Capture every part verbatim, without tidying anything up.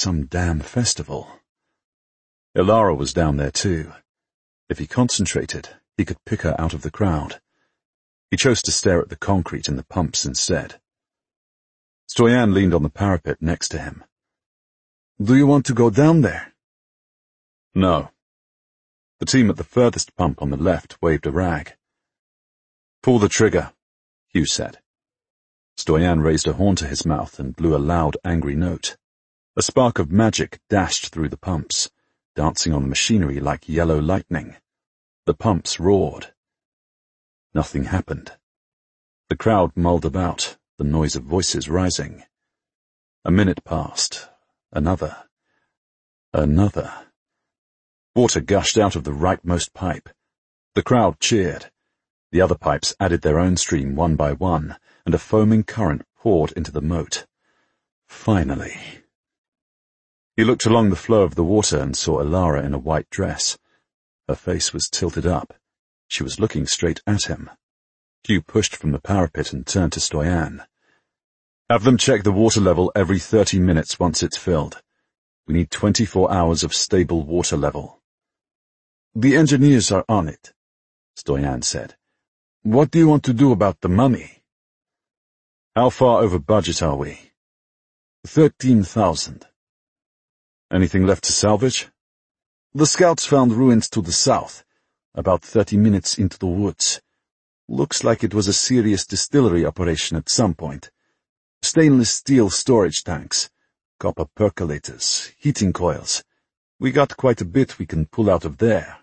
some damn festival. Ilara was down there too. If he concentrated, he could pick her out of the crowd. He chose to stare at the concrete in the pumps instead. Stoyan leaned on the parapet next to him. "Do you want to go down there?" "No." The team at the furthest pump on the left waved a rag. "Pull the trigger," Hugh said. Stoyan raised a horn to his mouth and blew a loud, angry note. A spark of magic dashed through the pumps, dancing on the machinery like yellow lightning. The pumps roared. Nothing happened. The crowd mulled about, the noise of voices rising. A minute passed. Another. Another. Water gushed out of the rightmost pipe. The crowd cheered. The other pipes added their own stream one by one, and a foaming current poured into the moat. Finally. He looked along the flow of the water and saw Ilara in a white dress. Her face was tilted up. She was looking straight at him. Hugh pushed from the parapet and turned to Stoyan. "Have them check the water level every thirty minutes once it's filled. We need twenty-four hours of stable water level." "The engineers are on it," Stoyan said. "What do you want to do about the money?" "How far over budget are we?" Thirteen thousand. "Anything left to salvage?" "The scouts found ruins to the south, about thirty minutes into the woods. Looks like it was a serious distillery operation at some point. Stainless steel storage tanks, copper percolators, heating coils. We got quite a bit we can pull out of there."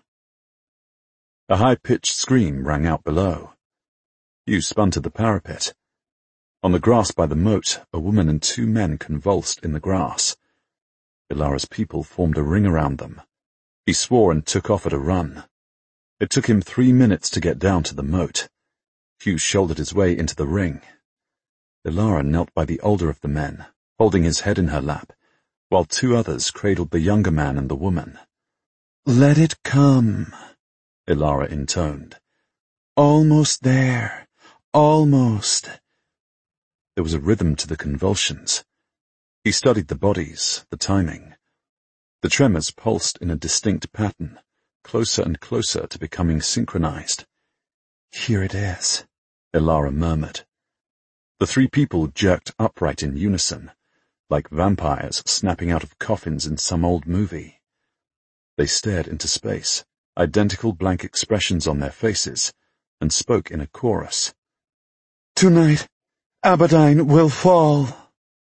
A high-pitched scream rang out below. Hugh spun to the parapet. On the grass by the moat, a woman and two men convulsed in the grass. Ilara's people formed a ring around them. He swore and took off at a run. It took him three minutes to get down to the moat. Hugh shouldered his way into the ring. Ilara knelt by the older of the men, holding his head in her lap, while two others cradled the younger man and the woman. "Let it come," Ilara intoned. "Almost there. Almost." There was a rhythm to the convulsions. He studied the bodies, the timing. The tremors pulsed in a distinct pattern, closer and closer to becoming synchronized. "Here it is," Ilara murmured. The three people jerked upright in unison, like vampires snapping out of coffins in some old movie. They stared into space, identical blank expressions on their faces, and spoke in a chorus. "Tonight, Aberdyne will fall."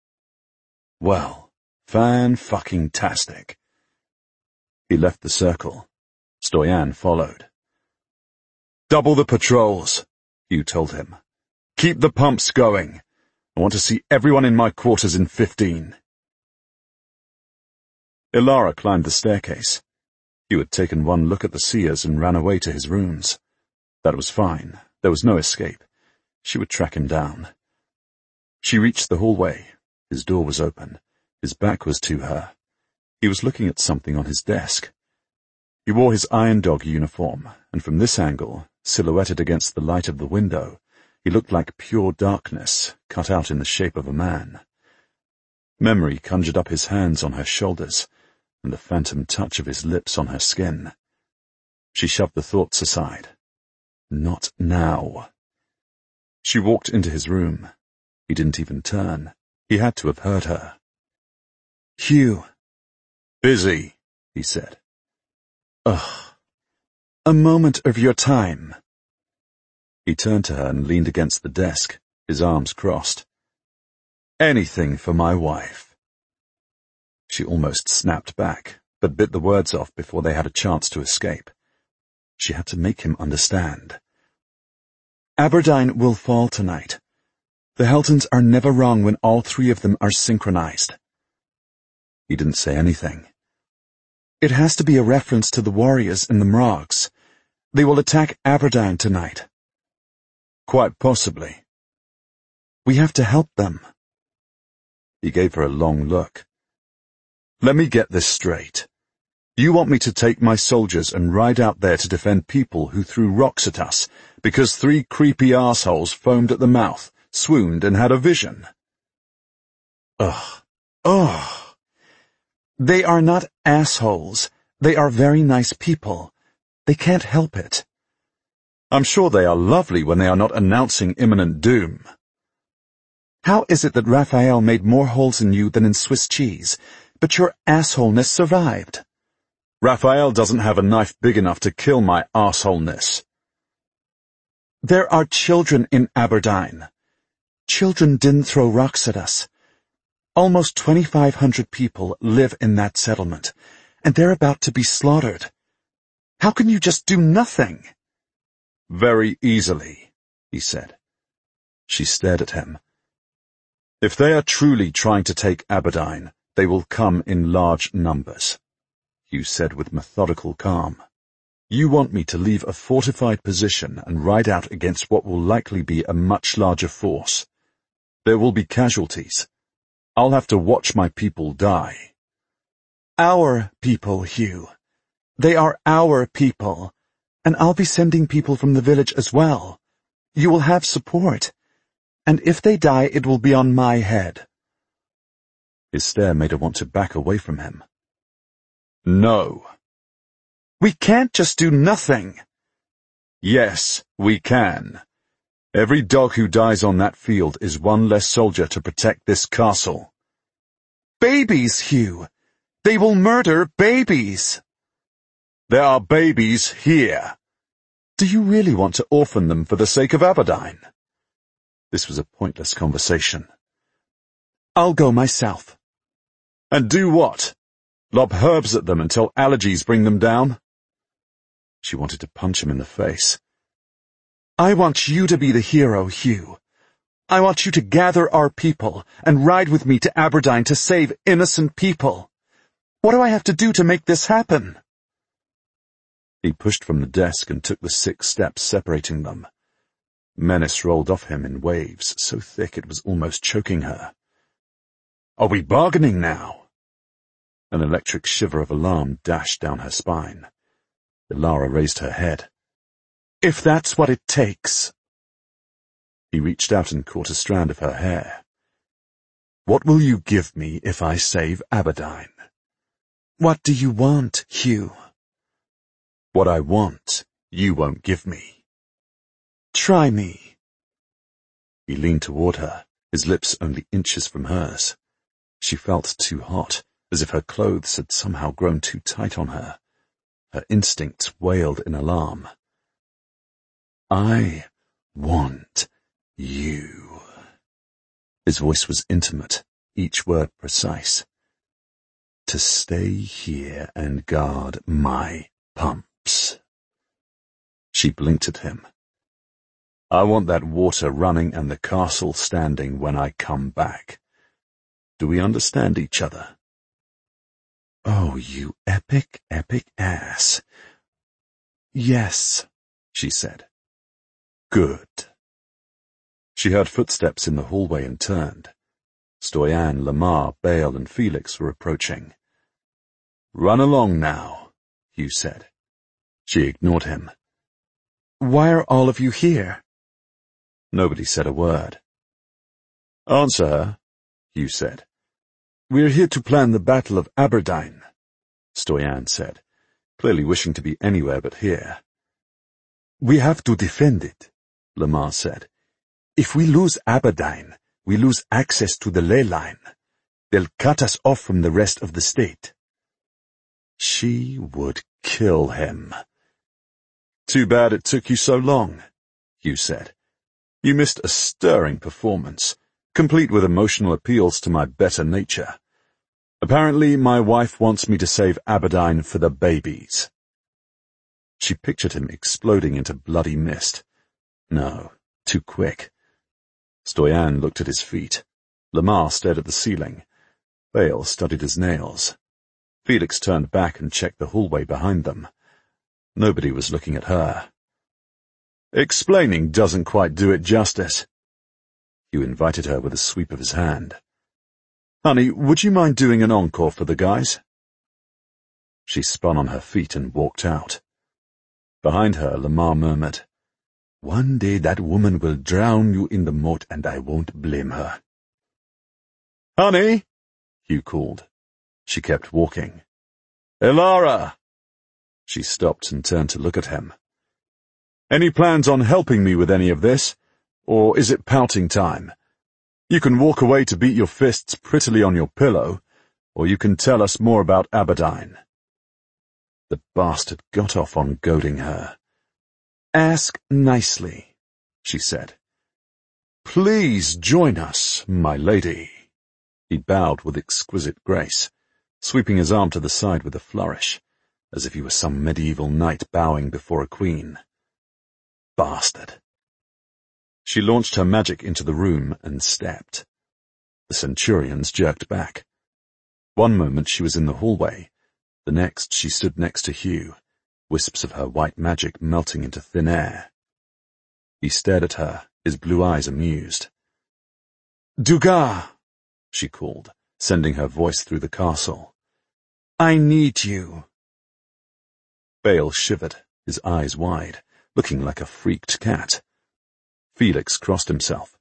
Well, fan-fucking-tastic. He left the circle. Stoyan followed. "Double the patrols," Hugh told him. "Keep the pumps going. I want to see everyone in my quarters in fifteen. Ilara climbed the staircase. Hugh had taken one look at the seers and ran away to his rooms. That was fine. There was no escape. She would track him down. She reached the hallway. His door was open. His back was to her. He was looking at something on his desk. He wore his Iron Dog uniform, and from this angle, silhouetted against the light of the window, he looked like pure darkness, cut out in the shape of a man. Memory conjured up his hands on her shoulders, and the phantom touch of his lips on her skin. She shoved the thoughts aside. Not now. She walked into his room. He didn't even turn. He had to have heard her. "Hugh." "Busy," he said. "Ugh. A moment of your time." He turned to her and leaned against the desk, his arms crossed. "Anything for my wife." She almost snapped back, but bit the words off before they had a chance to escape. She had to make him understand. "Aberdyne will fall tonight. The Heltons are never wrong when all three of them are synchronized." He didn't say anything. "It has to be a reference to the warriors in the Mrogs. They will attack Aberdyne tonight." "Quite possibly." "We have to help them." He gave her a long look. "Let me get this straight. You want me to take my soldiers and ride out there to defend people who threw rocks at us because three creepy assholes foamed at the mouth, swooned, and had a vision?" Ugh. Ugh. They are not assholes. They are very nice people. They can't help it. I'm sure they are lovely when they are not announcing imminent doom. How is it that Raphael made more holes in you than in Swiss cheese, but your assholeness survived? Raphael doesn't have a knife big enough to kill my assholeness. There are children in Aberdeen. Children didn't throw rocks at us. Almost twenty-five hundred people live in that settlement, and they're about to be slaughtered. How can you just do nothing? Very easily, he said. She stared at him. If they are truly trying to take Aberdeen, they will come in large numbers, Hugh said with methodical calm. You want me to leave a fortified position and ride out against what will likely be a much larger force. There will be casualties. I'll have to watch my people die. Our people, Hugh. They are our people. And I'll be sending people from the village as well. You will have support. And if they die, it will be on my head. His stare made her want to back away from him. No. We can't just do nothing. Yes, we can. Every dog who dies on that field is one less soldier to protect this castle. Babies, Hugh. They will murder babies. There are babies here. Do you really want to orphan them for the sake of Aberdeen? This was a pointless conversation. I'll go myself. And do what? Lob herbs at them until allergies bring them down? She wanted to punch him in the face. I want you to be the hero, Hugh. I want you to gather our people and ride with me to Aberdeen to save innocent people. What do I have to do to make this happen? He pushed from the desk and took the six steps separating them. Menace rolled off him in waves, so thick it was almost choking her. Are we bargaining now? An electric shiver of alarm dashed down her spine. Ilara raised her head. If that's what it takes. He reached out and caught a strand of her hair. What will you give me if I save Aberdeen? What do you want, Hugh? What I want, you won't give me. Try me. He leaned toward her, his lips only inches from hers. She felt too hot, as if her clothes had somehow grown too tight on her. Her instincts wailed in alarm. I want you. His voice was intimate, each word precise. To stay here and guard my pumps. She blinked at him. I want that water running and the castle standing when I come back. Do we understand each other? Oh, you epic, epic ass. Yes, she said. Good. She heard footsteps in the hallway and turned. Stoyan, Lamar, Bale, and Felix were approaching. Run along now, Hugh said. She ignored him. Why are all of you here? Nobody said a word. Answer her, Hugh said. We're here to plan the Battle of Aberdeen, Stoyan said, clearly wishing to be anywhere but here. We have to defend it, Lamar said. If we lose Aberdeen, we lose access to the ley line. They'll cut us off from the rest of the state. She would kill him. Too bad it took you so long, Hugh said. You missed a stirring performance, complete with emotional appeals to my better nature. Apparently, my wife wants me to save Aberdeen for the babies. She pictured him exploding into bloody mist. No, too quick. Stoyan looked at his feet. Lamar stared at the ceiling. Bale studied his nails. Felix turned back and checked the hallway behind them. Nobody was looking at her. Explaining doesn't quite do it justice. Hugh invited her with a sweep of his hand. Honey, would you mind doing an encore for the guys? She spun on her feet and walked out. Behind her, Lamar murmured, One day that woman will drown you in the moat and I won't blame her. Honey, Hugh called. She kept walking. "Elara!" She stopped and turned to look at him. "Any plans on helping me with any of this? Or is it pouting time? You can walk away to beat your fists prettily on your pillow, or you can tell us more about Aberdyne." The bastard got off on goading her. "Ask nicely," she said. "Please join us, my lady." He bowed with exquisite grace, sweeping his arm to the side with a flourish, as if he were some medieval knight bowing before a queen. Bastard. She launched her magic into the room and stepped. The Centurions jerked back. One moment she was in the hallway, the next she stood next to Hugh, wisps of her white magic melting into thin air. He stared at her, his blue eyes amused. "Dugas," she called, sending her voice through the castle. "I need you." Bale shivered, his eyes wide, looking like a freaked cat. Felix crossed himself.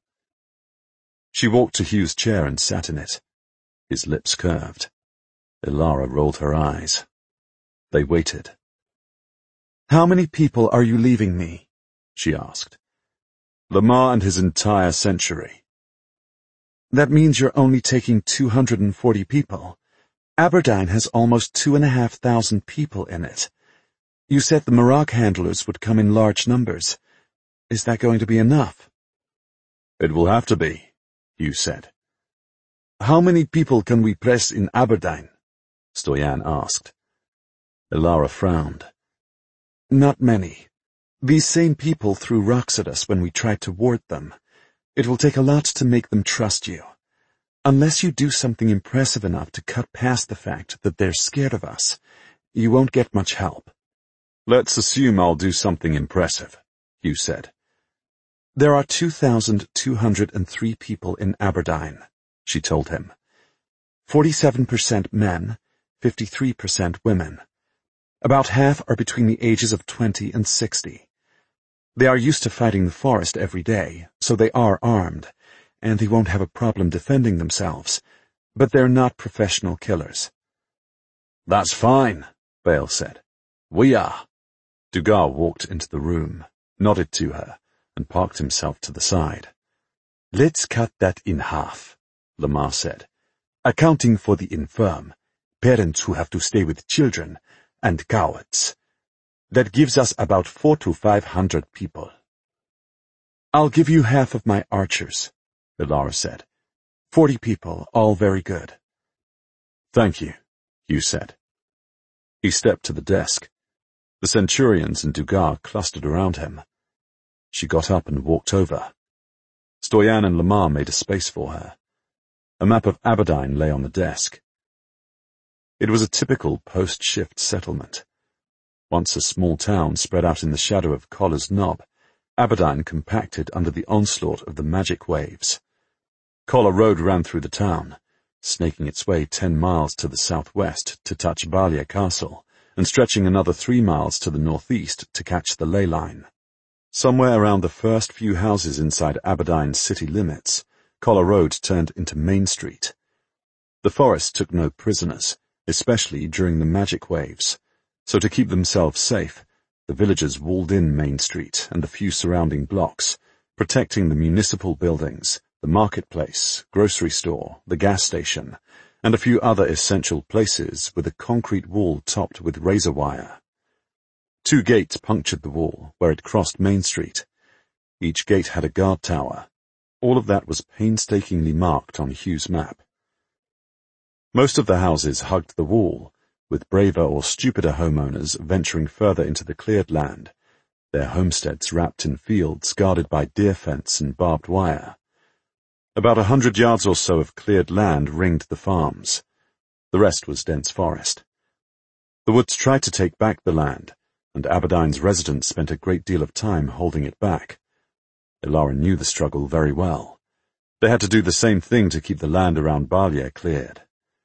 She walked to Hugh's chair and sat in it. His lips curved. Elara rolled her eyes. They waited. "How many people are you leaving me?" she asked. "Lamar and his entire century." "That means you're only taking two hundred and forty people. Aberdyne has almost two and a half thousand people in it. You said the Marak handlers would come in large numbers. Is that going to be enough?" "It will have to be," Hugh said. "How many people can we press in Aberdyne?" Stoyan asked. Elara frowned. "Not many. These same people threw rocks at us when we tried to ward them. It will take a lot to make them trust you. Unless you do something impressive enough to cut past the fact that they're scared of us, you won't get much help." "Let's assume I'll do something impressive," Hugh said. "There are two thousand two hundred and three people in Aberdyne," she told him. forty-seven percent men, fifty-three percent women. About half are between the ages of twenty and sixty. They are used to fighting the forest every day, so they are armed, and they won't have a problem defending themselves, but they're not professional killers." "That's fine," Bale said. "We are." Dugas walked into the room, nodded to her, and parked himself to the side. "Let's cut that in half," Lamar said, "accounting for the infirm, parents who have to stay with children, and cowards. That gives us about four to five hundred people." "I'll give you half of my archers," Elara said. Forty people, all very good." "Thank you," Hugh said. He stepped to the desk. The Centurions and Dugas clustered around him. She got up and walked over. Stoyan and Lamar made a space for her. A map of Aberdyne lay on the desk. It was a typical post-shift settlement. Once a small town spread out in the shadow of Collar's Knob, Aberdyne compacted under the onslaught of the magic waves. Collar Road ran through the town, snaking its way ten miles to the southwest to touch Ballier Castle, and stretching another three miles to the northeast to catch the ley line. Somewhere around the first few houses inside Aberdyne's city limits, Collar Road turned into Main Street. The forest took no prisoners, especially during the magic waves, so to keep themselves safe, the villagers walled in Main Street and the few surrounding blocks, protecting the municipal buildings, the marketplace, grocery store, the gas station, and a few other essential places with a concrete wall topped with razor wire. Two gates punctured the wall where it crossed Main Street. Each gate had a guard tower. All of that was painstakingly marked on Hugh's map. Most of the houses hugged the wall, with braver or stupider homeowners venturing further into the cleared land, their homesteads wrapped in fields guarded by deer fence and barbed wire. About a hundred yards or so of cleared land ringed the farms. The rest was dense forest. The Woods tried to take back the land, and Aberdyne's residents spent a great deal of time holding it back. Elara knew the struggle very well. They had to do the same thing to keep the land around Ballier cleared.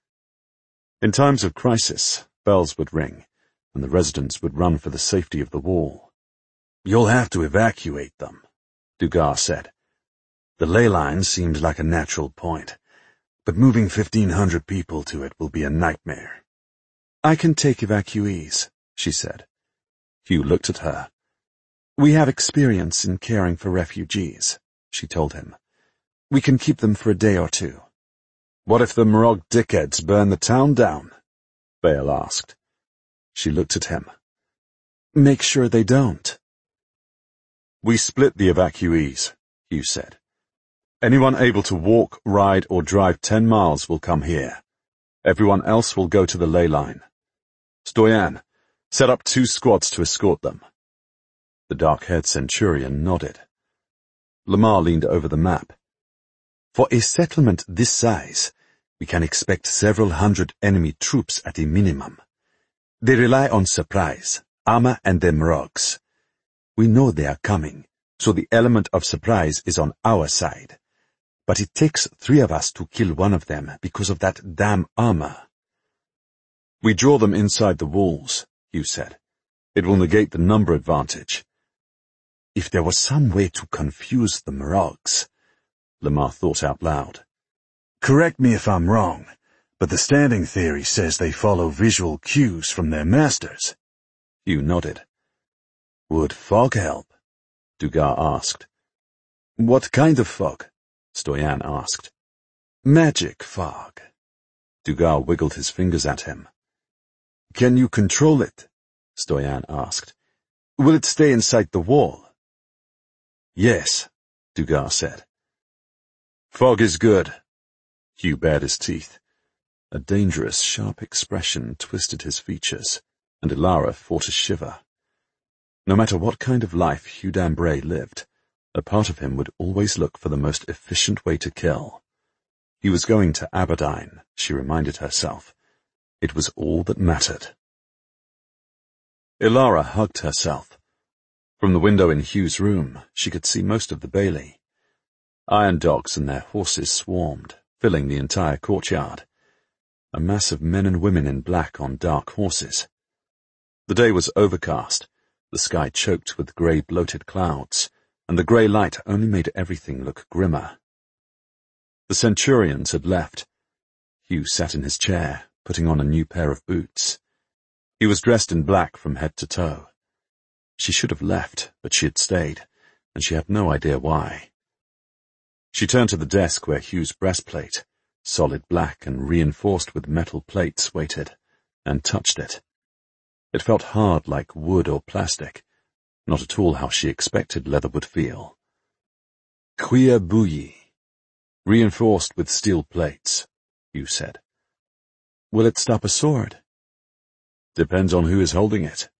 In times of crisis, bells would ring, and the residents would run for the safety of the wall. "You'll have to evacuate them," Dugas said. "The ley line seems like a natural point, but moving fifteen hundred people to it will be a nightmare. I can take evacuees, she said. Hugh looked at her. We have experience in caring for refugees, she told him. We can keep them for a day or two. What if the Morag dickheads burn the town down? Bale asked. She looked at him. Make sure they don't. We split the evacuees, Hugh said. Anyone able to walk, ride, or drive ten miles will come here. Everyone else will go to the ley line. Stoyan, set up two squads to escort them. The dark-haired centurion nodded. Lamar leaned over the map. For a settlement this size, we can expect several hundred enemy troops at a minimum. They rely on surprise, armor, and their Morags. We know they are coming, so the element of surprise is on our side. But it takes three of us to kill one of them because of that damn armor. We draw them inside the walls, Hugh said. It will negate the number advantage. If there was some way to confuse the Morags, Lamar thought out loud. Correct me if I'm wrong, but the standing theory says they follow visual cues from their masters. Hugh nodded. Would fog help? Dugas asked. What kind of fog? Stoyan asked. Magic fog. Dugas wiggled his fingers at him. Can you control it? Stoyan asked. Will it stay inside the wall? Yes, Dugas said. Fog is good. Hugh bared his teeth. A dangerous, sharp expression twisted his features, and Ilara fought a shiver. No matter what kind of life Hugh d'Ambray lived, a part of him would always look for the most efficient way to kill. He was going to Aberdyne, she reminded herself. It was all that mattered. Ilara hugged herself. From the window in Hugh's room, she could see most of the bailey. Iron dogs and their horses swarmed, filling the entire courtyard. A mass of men and women in black on dark horses. The day was overcast, the sky choked with grey bloated clouds, and the grey light only made everything look grimmer. The centurions had left. Hugh sat in his chair, putting on a new pair of boots. He was dressed in black from head to toe. She should have left, but she had stayed, and she had no idea why. She turned to the desk where Hugh's breastplate, solid black and reinforced with metal plates, waited, and touched it. It felt hard like wood or plastic, not at all how she expected leather would feel. Cuir bouilli, reinforced with steel plates, Hugh said. Will it stop a sword? Depends on who is holding it.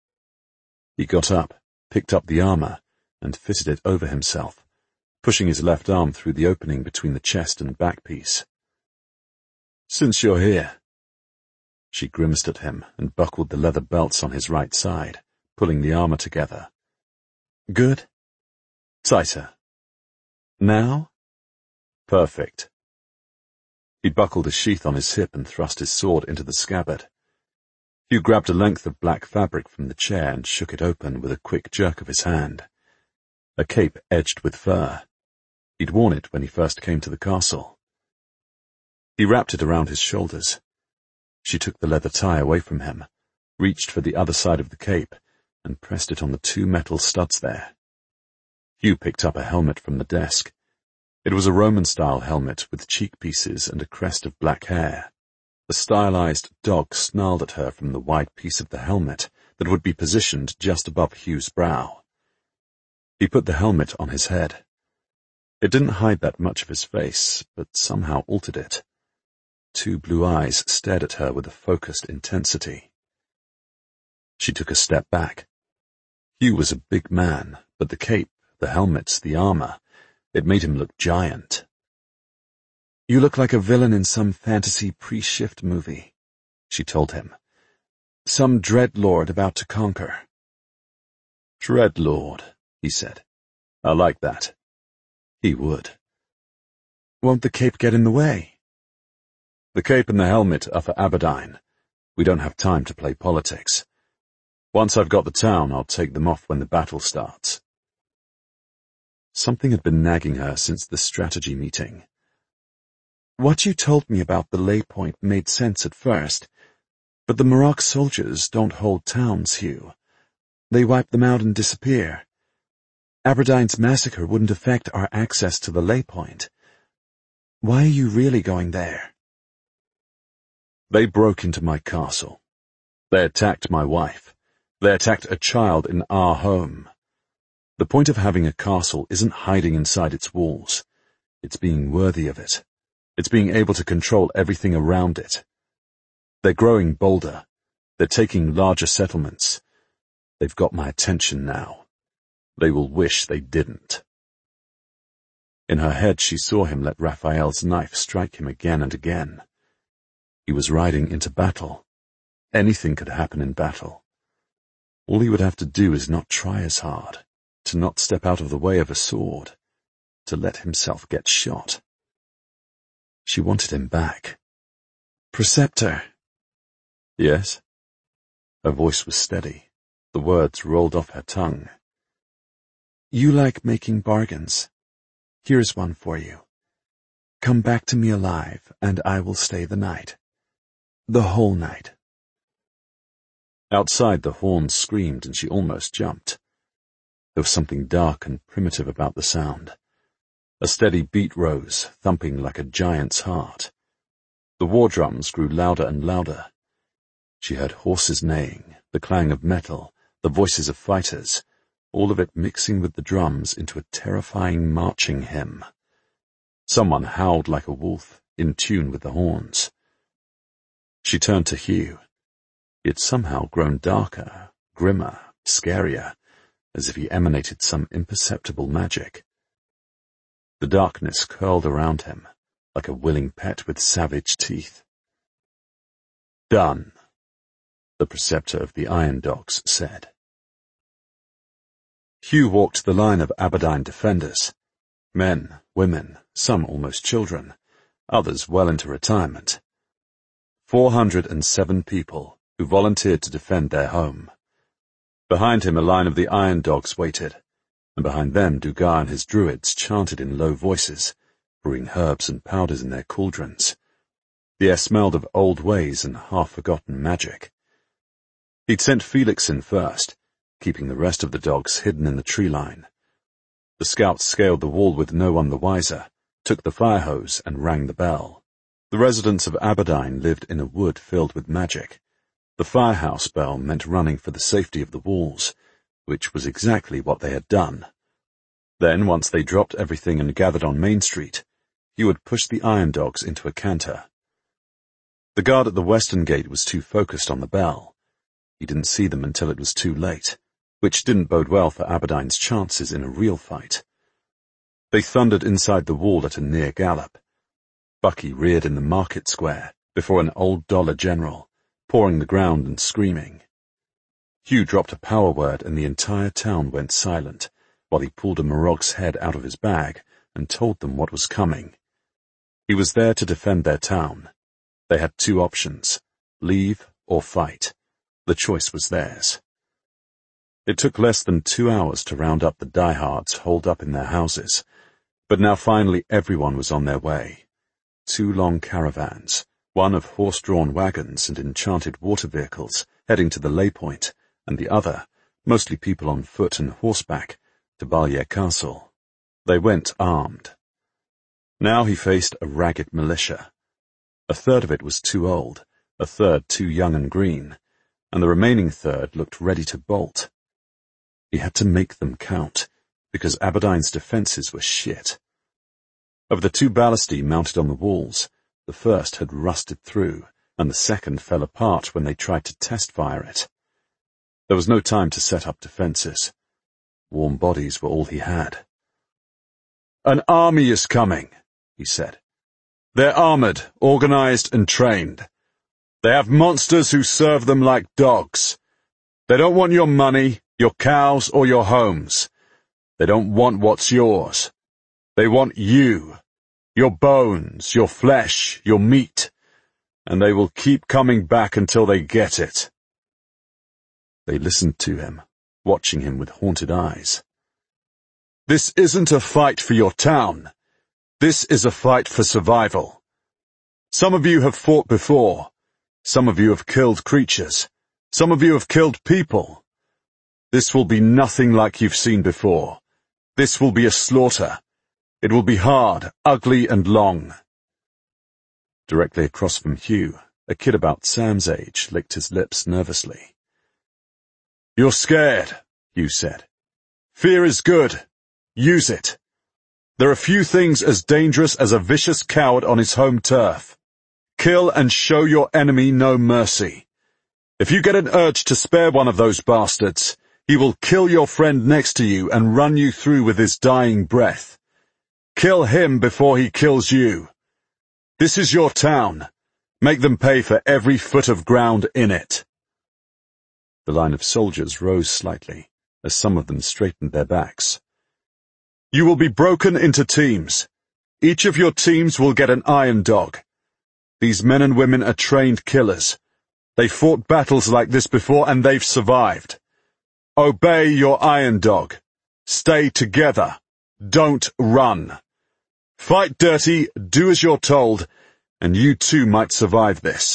He got up, picked up the armor, and fitted it over himself, pushing his left arm through the opening between the chest and back piece. Since you're here. She grimaced at him and buckled the leather belts on his right side, pulling the armor together. Good? Tighter. Now? Perfect. He buckled a sheath on his hip and thrust his sword into the scabbard. Hugh grabbed a length of black fabric from the chair and shook it open with a quick jerk of his hand. A cape edged with fur. He'd worn it when he first came to the castle. He wrapped it around his shoulders. She took the leather tie away from him, reached for the other side of the cape, and pressed it on the two metal studs there. Hugh picked up a helmet from the desk. It was a Roman-style helmet with cheek pieces and a crest of black hair. The stylized dog snarled at her from the wide piece of the helmet that would be positioned just above Hugh's brow. He put the helmet on his head. It didn't hide that much of his face, but somehow altered it. Two blue eyes stared at her with a focused intensity. She took a step back. Hugh was a big man, but the cape, the helmets, the armor, it made him look giant. You look like a villain in some fantasy pre-shift movie, she told him. Some dreadlord about to conquer. Dreadlord, he said. I like that. He would. Won't the cape get in the way? The cape and the helmet are for Aberdyne. We don't have time to play politics. Once I've got the town, I'll take them off when the battle starts. Something had been nagging her since the strategy meeting. What you told me about the lay point made sense at first, but the Maroc soldiers don't hold towns, Hugh. They wipe them out and disappear. Aberdine's massacre wouldn't affect our access to the lay point. Why are you really going there? They broke into my castle. They attacked my wife. They attacked a child in our home. The point of having a castle isn't hiding inside its walls. It's being worthy of it. It's being able to control everything around it. They're growing bolder. They're taking larger settlements. They've got my attention now. They will wish they didn't. In her head she saw him let Raphael's knife strike him again and again. He was riding into battle. Anything could happen in battle. All he would have to do is not try as hard, to not step out of the way of a sword, to let himself get shot. She wanted him back. Preceptor. Yes? Her voice was steady. The words rolled off her tongue. You like making bargains. Here's one for you. Come back to me alive, and I will stay the night. The whole night. Outside the horns screamed and she almost jumped. There was something dark and primitive about the sound. A steady beat rose, thumping like a giant's heart. The war drums grew louder and louder. She heard horses neighing, the clang of metal, the voices of fighters, all of it mixing with the drums into a terrifying marching hymn. Someone howled like a wolf, in tune with the horns. She turned to Hugh. He had somehow grown darker, grimmer, scarier, as if he emanated some imperceptible magic. The darkness curled around him, like a willing pet with savage teeth. Done, the preceptor of the Iron Dogs said. Hugh walked the line of Aberdine defenders. Men, women, some almost children, others well into retirement. Four hundred and seven people who volunteered to defend their home. Behind him a line of the Iron Dogs waited, and behind them Dugar and his druids chanted in low voices, brewing herbs and powders in their cauldrons. The air smelled of old ways and half-forgotten magic. He'd sent Felix in first, keeping the rest of the dogs hidden in the tree line. The scouts scaled the wall with no one the wiser, took the fire hose and rang the bell. The residents of Aberdine lived in a wood filled with magic. The firehouse bell meant running for the safety of the walls, which was exactly what they had done. Then, once they dropped everything and gathered on Main Street, he would push the Iron Dogs into a canter. The guard at the western gate was too focused on the bell. He didn't see them until it was too late, which didn't bode well for Aberdine's chances in a real fight. They thundered inside the wall at a near gallop. Bucky reared in the market square before an old dollar general, pawing the ground and screaming. Hugh dropped a power word and the entire town went silent, while he pulled a Marog's head out of his bag and told them what was coming. He was there to defend their town. They had two options, leave or fight. The choice was theirs. It took less than two hours to round up the diehards holed up in their houses, but now finally everyone was on their way. Two long caravans, one of horse-drawn wagons and enchanted water vehicles heading to the lay point, and the other, mostly people on foot and horseback, to Ballier Castle. They went armed. Now he faced a ragged militia. A third of it was too old, a third too young and green, and the remaining third looked ready to bolt. He had to make them count, because Aberdine's defences were shit. Of the two ballistae mounted on the walls, the first had rusted through, and the second fell apart when they tried to test-fire it. There was no time to set up defences. Warm bodies were all he had. "An army is coming," he said. "They're armoured, organised and trained. They have monsters who serve them like dogs. They don't want your money, your cows or your homes. They don't want what's yours. They want you, your bones, your flesh, your meat, and they will keep coming back until they get it." They listened to him, watching him with haunted eyes. "This isn't a fight for your town. This is a fight for survival. Some of you have fought before. Some of you have killed creatures. Some of you have killed people. This will be nothing like you've seen before. This will be a slaughter. It will be hard, ugly, and long. Directly across from Hugh, a kid about Sam's age licked his lips nervously. You're scared, Hugh said. Fear is good. Use it. There are few things as dangerous as a vicious coward on his home turf. Kill and show your enemy no mercy. If you get an urge to spare one of those bastards, he will kill your friend next to you and run you through with his dying breath. Kill him before he kills you. This is your town. Make them pay for every foot of ground in it. The line of soldiers rose slightly, as some of them straightened their backs. You will be broken into teams. Each of your teams will get an iron dog. These men and women are trained killers. They fought battles like this before and they've survived. Obey your iron dog. Stay together. Don't run. Fight dirty, do as you're told, and you too might survive this.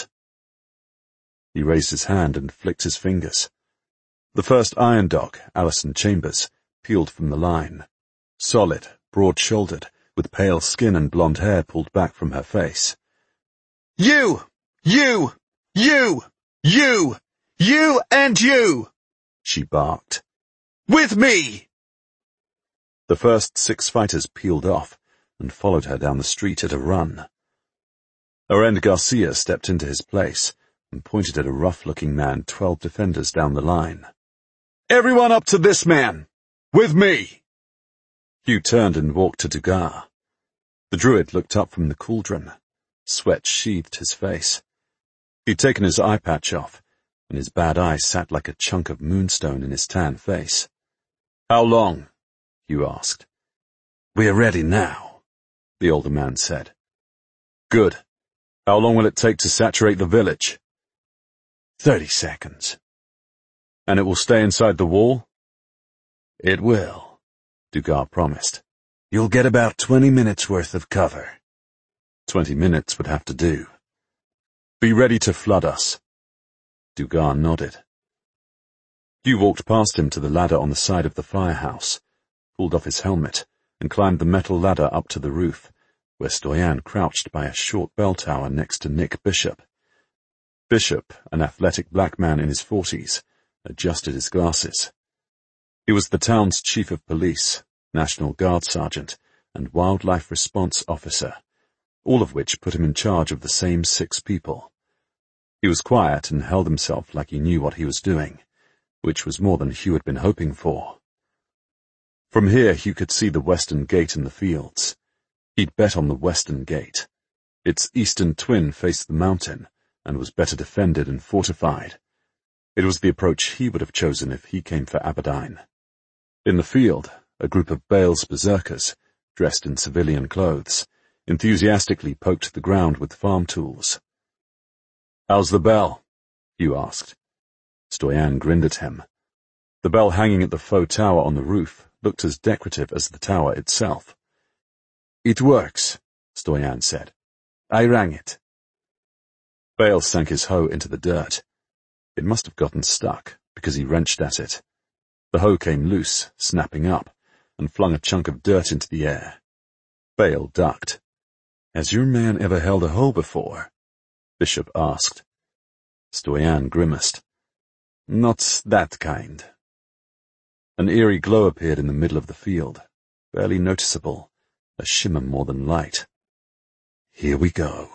He raised his hand and flicked his fingers. The first iron dog, Alison Chambers, peeled from the line. Solid, broad-shouldered, with pale skin and blonde hair pulled back from her face. You! You! You! You! You and you! She barked. With me! The first six fighters peeled off and followed her down the street at a run. Orend Garcia stepped into his place and pointed at a rough-looking man twelve defenders down the line. Everyone up to this man! With me! Hugh turned and walked to Dugar. The druid looked up from the cauldron. Sweat sheathed his face. He'd taken his eye patch off, and his bad eye sat like a chunk of moonstone in his tan face. How long? Hugh asked. We're ready now, the older man said. Good. How long will it take to saturate the village? Thirty seconds. And it will stay inside the wall? It will, Dugar promised. You'll get about twenty minutes worth of cover. Twenty minutes would have to do. Be ready to flood us. Dugar nodded. Hugh walked past him to the ladder on the side of the firehouse, pulled off his helmet, and climbed the metal ladder up to the roof, where Stoyan crouched by a short bell tower next to Nick Bishop. Bishop, an athletic black man in his forties, adjusted his glasses. He was the town's chief of police, National Guard sergeant, and wildlife response officer, all of which put him in charge of the same six people. He was quiet and held himself like he knew what he was doing, which was more than Hugh had been hoping for. From here Hugh could see the western gate in the fields. He'd bet on the western gate. Its eastern twin faced the mountain, and was better defended and fortified. It was the approach he would have chosen if he came for Aberdeen. In the field, a group of Bale's berserkers, dressed in civilian clothes, enthusiastically poked the ground with farm tools. How's the bell? Hugh asked. Stoyan grinned at him. The bell hanging at the faux tower on the roof looked as decorative as the tower itself. It works, Stoyan said. I rang it. Bale sank his hoe into the dirt. It must have gotten stuck, because he wrenched at it. The hoe came loose, snapping up, and flung a chunk of dirt into the air. Bale ducked. Has your man ever held a hoe before? Bishop asked. Stoyan grimaced. Not that kind. An eerie glow appeared in the middle of the field, barely noticeable, a shimmer more than light. Here we go.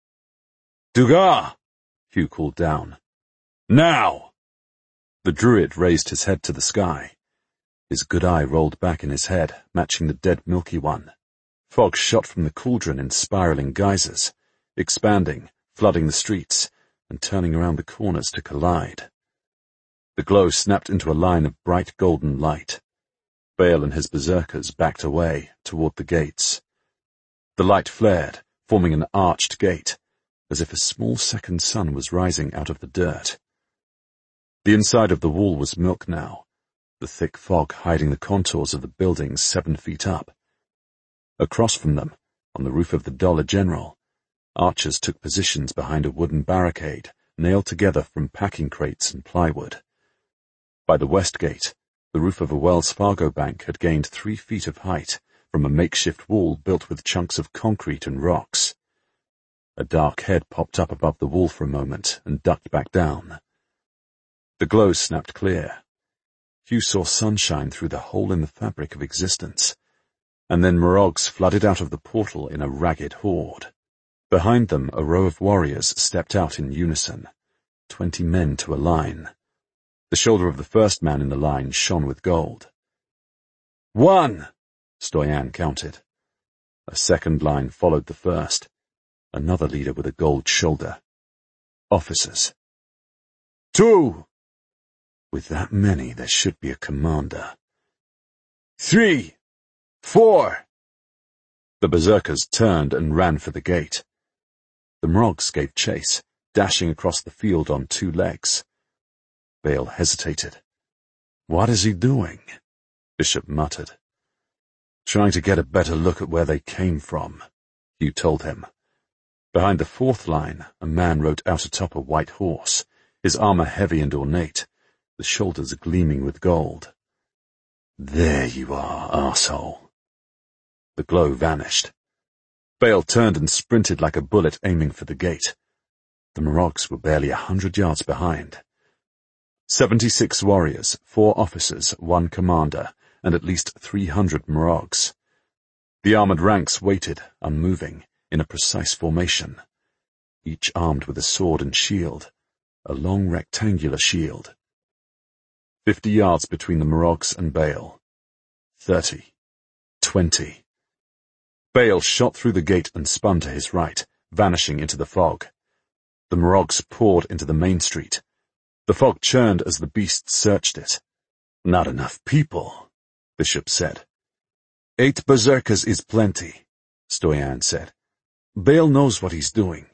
Dugar! Hugh called down. Now! The druid raised his head to the sky. His good eye rolled back in his head, matching the dead Milky One. Fog shot from the cauldron in spiraling geysers, expanding, flooding the streets, and turning around the corners to collide. The glow snapped into a line of bright golden light. Bale and his berserkers backed away, toward the gates. The light flared, forming an arched gate, as if a small second sun was rising out of the dirt. The inside of the wall was milk now, the thick fog hiding the contours of the buildings seven feet up. Across from them, on the roof of the Dollar General, Archers took positions behind a wooden barricade, nailed together from packing crates and plywood. By the west gate, the roof of a Wells Fargo bank had gained three feet of height from a makeshift wall built with chunks of concrete and rocks. A dark head popped up above the wall for a moment and ducked back down. The glow snapped clear. Hugh saw sunshine through the hole in the fabric of existence, and then Morogs flooded out of the portal in a ragged horde. Behind them, a row of warriors stepped out in unison, twenty men to a line. The shoulder of the first man in the line shone with gold. One, Stoyan counted. A second line followed the first, another leader with a gold shoulder. Officers. Two! With that many, there should be a commander. Three! Four! The berserkers turned and ran for the gate. The Morogs gave chase, dashing across the field on two legs. Bale hesitated. What is he doing? Bishop muttered. Trying to get a better look at where they came from, Hugh told him. Behind the fourth line, a man rode out atop a white horse, his armor heavy and ornate, the shoulders gleaming with gold. There you are, arsehole. The glow vanished. Bale turned and sprinted like a bullet aiming for the gate. The Morogs were barely a hundred yards behind. Seventy-six warriors, four officers, one commander, and at least three hundred Morogs. The armored ranks waited, unmoving, in a precise formation, each armed with a sword and shield, a long rectangular shield. Fifty yards between the Morogs and Bale. Thirty. Twenty. Bale shot through the gate and spun to his right, vanishing into the fog. The Morogs poured into the main street. The fog churned as the beasts searched it. Not enough people, Bishop said. Eight berserkers is plenty, Stoyan said. Bale knows what he's doing.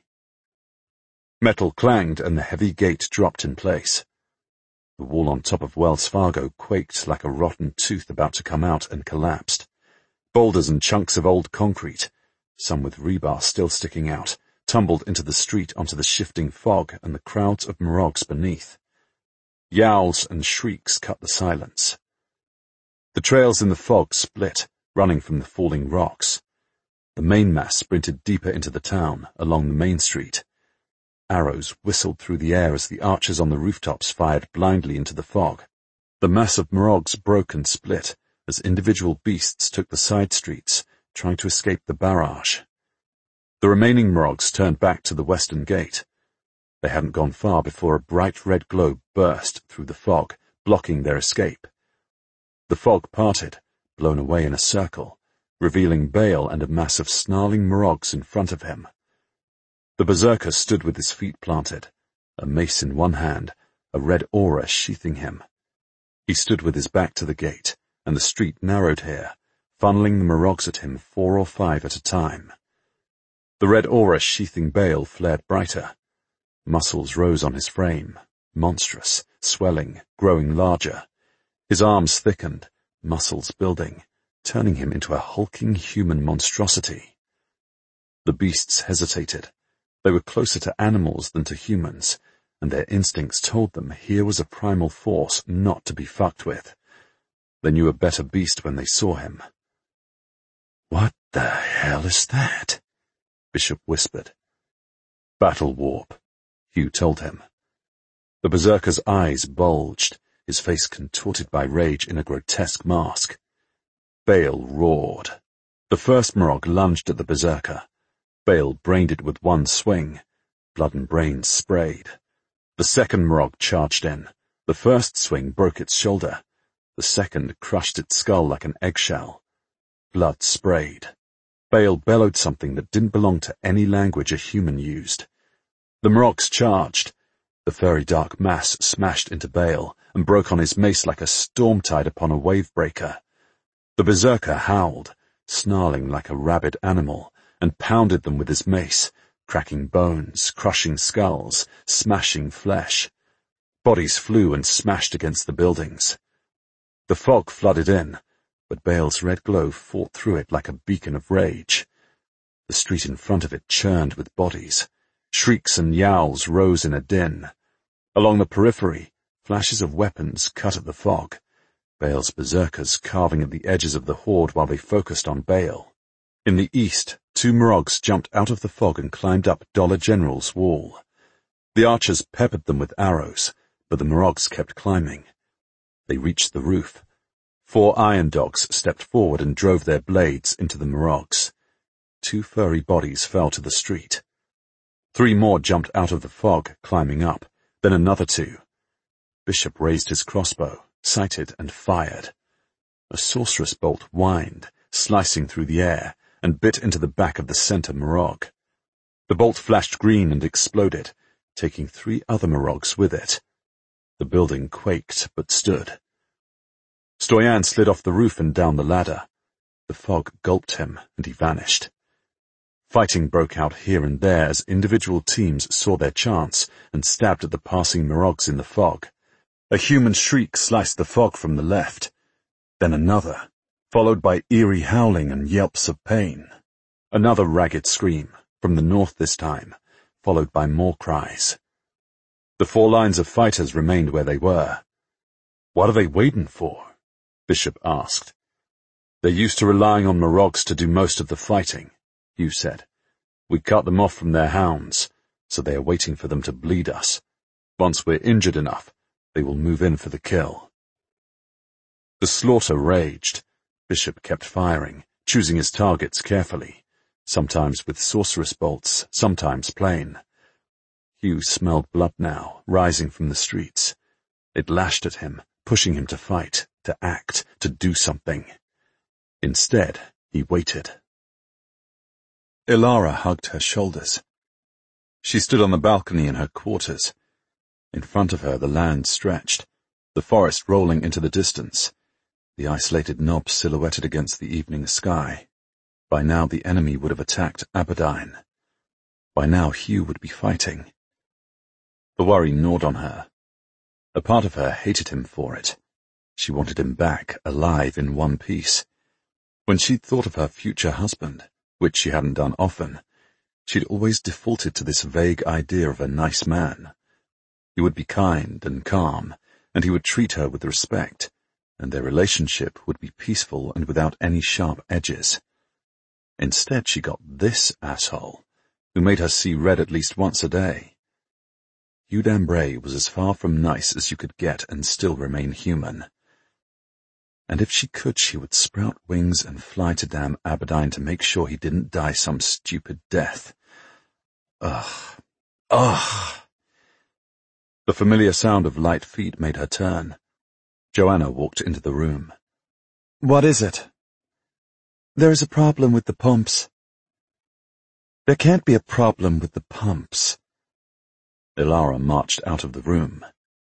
Metal clanged and the heavy gate dropped in place. The wall on top of Wells Fargo quaked like a rotten tooth about to come out and collapsed. Boulders and chunks of old concrete, some with rebar still sticking out, tumbled into the street onto the shifting fog and the crowds of Morogs beneath. Yowls and shrieks cut the silence. The trails in the fog split, running from the falling rocks. The main mass sprinted deeper into the town, along the main street. Arrows whistled through the air as the archers on the rooftops fired blindly into the fog. The mass of Morogs broke and split as individual beasts took the side streets, trying to escape the barrage. The remaining Morogs turned back to the western gate. They hadn't gone far before a bright red glow burst through the fog, blocking their escape. The fog parted, blown away in a circle, revealing Bale and a mass of snarling Morogs in front of him. The berserker stood with his feet planted, a mace in one hand, a red aura sheathing him. He stood with his back to the gate, and the street narrowed here, funneling the Morogs at him four or five at a time. The red aura sheathing Bale flared brighter. Muscles rose on his frame, monstrous, swelling, growing larger. His arms thickened, muscles building, turning him into a hulking human monstrosity. The beasts hesitated. They were closer to animals than to humans, and their instincts told them here was a primal force not to be fucked with. They knew a better beast when they saw him. What the hell is that? Bishop whispered. Battle warp, Hugh told him. The berserker's eyes bulged, his face contorted by rage in a grotesque mask. Bale roared. The first Morog lunged at the berserker. Bale brained it with one swing. Blood and brains sprayed. The second Morog charged in. The first swing broke its shoulder. The second crushed its skull like an eggshell. Blood sprayed. Bale bellowed something that didn't belong to any language a human used. The Morogs charged. The furry dark mass smashed into Bale and broke on his mace like a storm tide upon a wave breaker. The berserker howled, snarling like a rabid animal, and pounded them with his mace, cracking bones, crushing skulls, smashing flesh. Bodies flew and smashed against the buildings. The fog flooded in, but Bale's red glow fought through it like a beacon of rage. The street in front of it churned with bodies. Shrieks and yowls rose in a din. Along the periphery, flashes of weapons cut at the fog. Baal's berserkers carving at the edges of the horde while they focused on Baal. In the east, two Morogs jumped out of the fog and climbed up Dollar General's wall. The archers peppered them with arrows, but the Morogs kept climbing. They reached the roof. Four iron dogs stepped forward and drove their blades into the Morogs. Two furry bodies fell to the street. Three more jumped out of the fog, climbing up, then another two. Bishop raised his crossbow, sighted and fired. A sorceress bolt whined, slicing through the air, and bit into the back of the center Morog. The bolt flashed green and exploded, taking three other Morogs with it. The building quaked but stood. Stoyan slid off the roof and down the ladder. The fog gulped him, and he vanished. Fighting broke out here and there as individual teams saw their chance and stabbed at the passing Morogs in the fog. A human shriek sliced the fog from the left. Then another, followed by eerie howling and yelps of pain. Another ragged scream, from the north this time, followed by more cries. The four lines of fighters remained where they were. "What are they waiting for?" Bishop asked. "They're used to relying on Morogs to do most of the fighting," Hugh said. "We cut them off from their hounds, so they are waiting for them to bleed us. Once we're injured enough, they will move in for the kill." The slaughter raged. Bishop kept firing, choosing his targets carefully, sometimes with sorceress bolts, sometimes plain. Hugh smelled blood now, rising from the streets. It lashed at him, pushing him to fight, to act, to do something. Instead, he waited. Ilara hugged her shoulders. She stood on the balcony in her quarters. In front of her the land stretched, the forest rolling into the distance, the isolated knob silhouetted against the evening sky. By now the enemy would have attacked Aberdyne. By now Hugh would be fighting. The worry gnawed on her. A part of her hated him for it. She wanted him back, alive in one piece. When she'd thought of her future husband, which she hadn't done often, she'd always defaulted to this vague idea of a nice man. He would be kind and calm, and he would treat her with respect, and their relationship would be peaceful and without any sharp edges. Instead she got this asshole, who made her see red at least once a day. Hugh d'Ambray was as far from nice as you could get and still remain human. And if she could, she would sprout wings and fly to damn Aberdyne to make sure he didn't die some stupid death. Ugh. Ugh. The familiar sound of light feet made her turn. Joanna walked into the room. "What is it?" "There is a problem with the pumps." "There can't be a problem with the pumps." Ilara marched out of the room.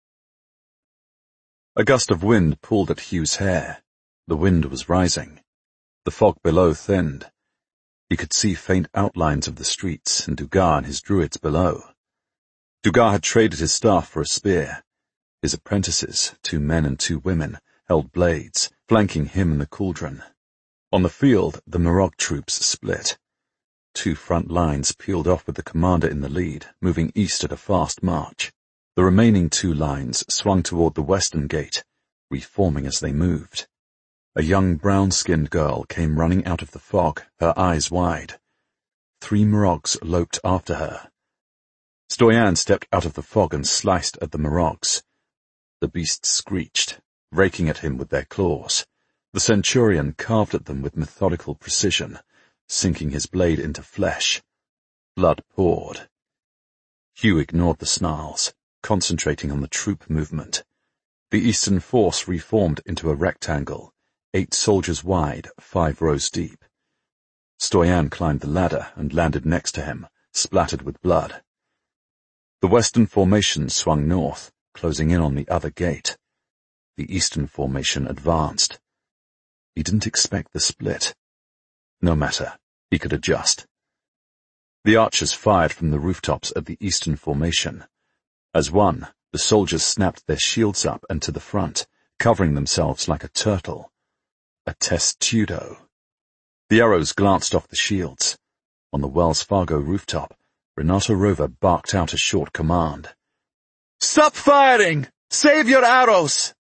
A gust of wind pulled at Hugh's hair. The wind was rising. The fog below thinned. He could see faint outlines of the streets and Dugar and his druids below. Dugar had traded his staff for a spear. His apprentices, two men and two women, held blades, flanking him and the cauldron. On the field, the Morog troops split. Two front lines peeled off with the commander in the lead, moving east at a fast march. The remaining two lines swung toward the western gate, reforming as they moved. A young brown-skinned girl came running out of the fog, her eyes wide. Three Morogs loped after her. Stoyan stepped out of the fog and sliced at the Morogs. The beasts screeched, raking at him with their claws. The centurion carved at them with methodical precision, sinking his blade into flesh. Blood poured. Hugh ignored the snarls, concentrating on the troop movement. The eastern force reformed into a rectangle, eight soldiers wide, five rows deep. Stoyan climbed the ladder and landed next to him, splattered with blood. The western formation swung north, closing in on the other gate. The eastern formation advanced. He didn't expect the split. No matter, he could adjust. The archers fired from the rooftops at the eastern formation. As one, the soldiers snapped their shields up and to the front, covering themselves like a turtle. A testudo. The arrows glanced off the shields. On the Wells Fargo rooftop, Renato Rover barked out a short command. "Stop firing! Save your arrows!"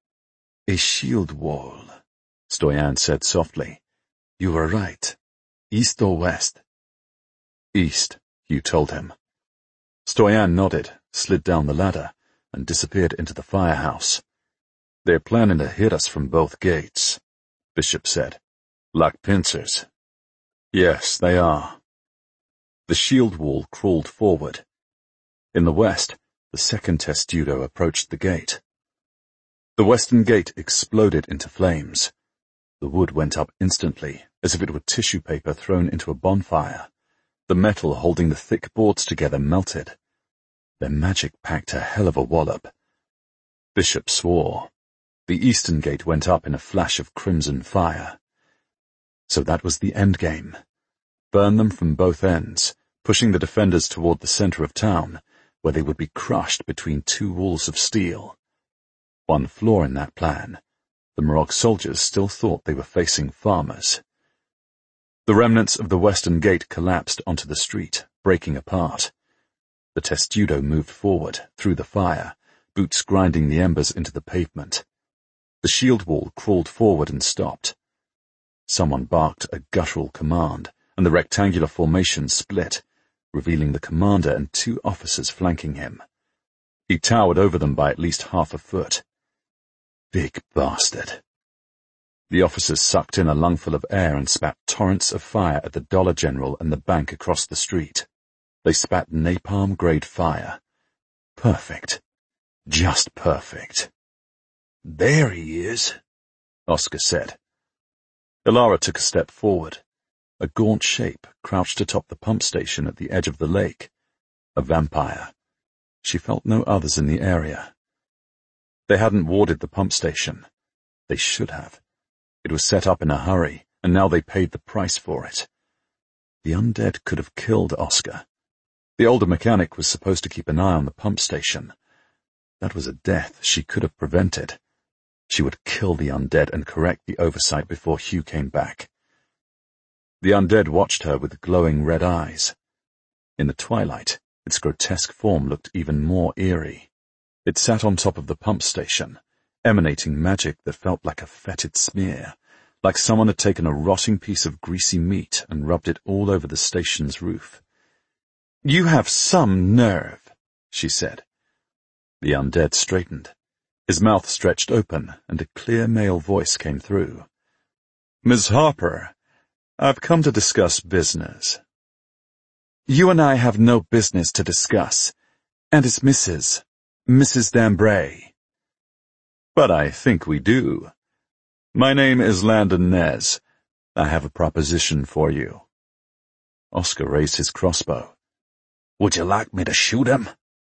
A shield wall, Stoyan said softly. You were right. East or west? East, Hugh told him. Stoyan nodded, slid down the ladder, and disappeared into the firehouse. They're planning to hit us from both gates, Bishop said. Like pincers. Yes, they are. The shield wall crawled forward. In the west, the second testudo approached the gate. The western gate exploded into flames. The wood went up instantly, as if it were tissue paper thrown into a bonfire. The metal holding the thick boards together melted. Their magic packed a hell of a wallop. Bishop swore. The eastern gate went up in a flash of crimson fire. So that was the endgame. Burn them from both ends, pushing the defenders toward the center of town, where they would be crushed between two walls of steel. One flaw in that plan. The Morag soldiers still thought they were facing farmers. The remnants of the western gate collapsed onto the street, breaking apart. The testudo moved forward, through the fire, boots grinding the embers into the pavement. The shield wall crawled forward and stopped. Someone barked a guttural command, and the rectangular formation split, revealing the commander and two officers flanking him. He towered over them by at least half a foot. Big bastard. The officers sucked in a lungful of air and spat torrents of fire at the Dollar General and the bank across the street. They spat napalm-grade fire. Perfect. Just perfect. There he is, Oscar said. Ilara took a step forward. A gaunt shape crouched atop the pump station at the edge of the lake. A vampire. She felt no others in the area. They hadn't warded the pump station. They should have. It was set up in a hurry, and now they paid the price for it. The undead could have killed Oscar. The older mechanic was supposed to keep an eye on the pump station. That was a death she could have prevented. She would kill the undead and correct the oversight before Hugh came back. The undead watched her with glowing red eyes. In the twilight, its grotesque form looked even more eerie. It sat on top of the pump station, emanating magic that felt like a fetid smear, like someone had taken a rotting piece of greasy meat and rubbed it all over the station's roof. "You have some nerve," she said. The undead straightened. His mouth stretched open, and a clear male voice came through. "Miss Harper, I've come to discuss business." "You and I have no business to discuss, and it's Missus Missus Dambray." "But I think we do. My name is Landon Nez. I have a proposition for you." Oscar raised his crossbow. "Would you like me to shoot him?"